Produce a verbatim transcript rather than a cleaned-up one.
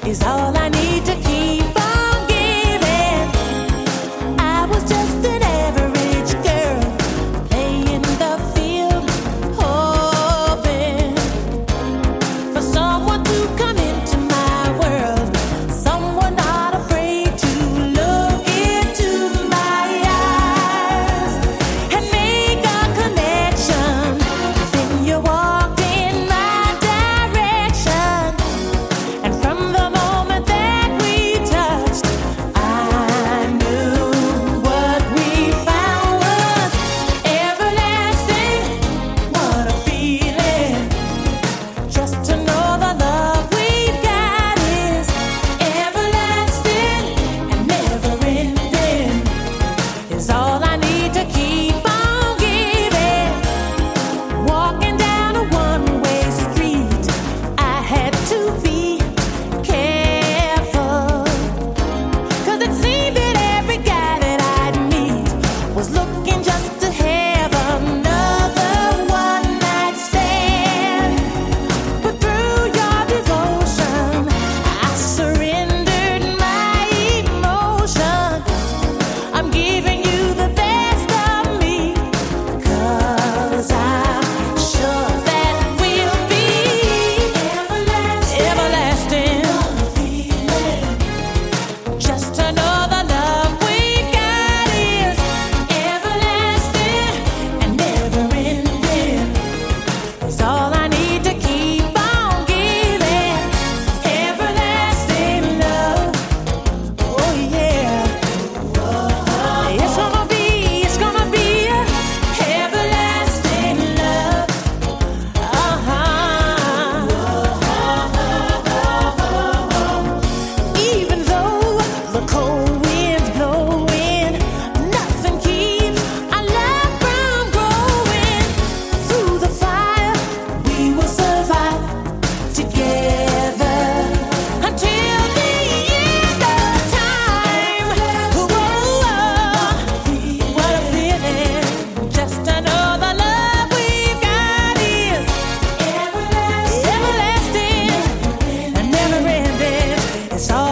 is all I need to keep on giving. I was just an average girl playing the field, hoping for someone to come into my world, someone not afraid to look into my eyes and make a connection. Then you walked in my direction, and from the moment that we touched, I knew what we found was everlasting. What a feeling, just to know the love we've got is everlasting and never ending, is all I need to keep on giving. Walking down a one-way street, I had to be careful, 'cause it seemed that every guy that I'd meet was looking just to have another one-night stand. But through your devotion, I surrendered my emotion. I'm giving you the best of me, 'cause I'm sure that we'll be everlasting. Everlasting. Just to know the love we got is everlasting and never ending, is all I need to keep on giving. Everlasting love. Oh yeah. It's gonna be, it's gonna be everlasting love. Uh-huh. Even though the cold wind's blowing, nothing keeps our love from growing. Through the fire, we will survive together until the end of time. Whoa, what a feeling, just to know the love we've got is everlasting and never ending. It's all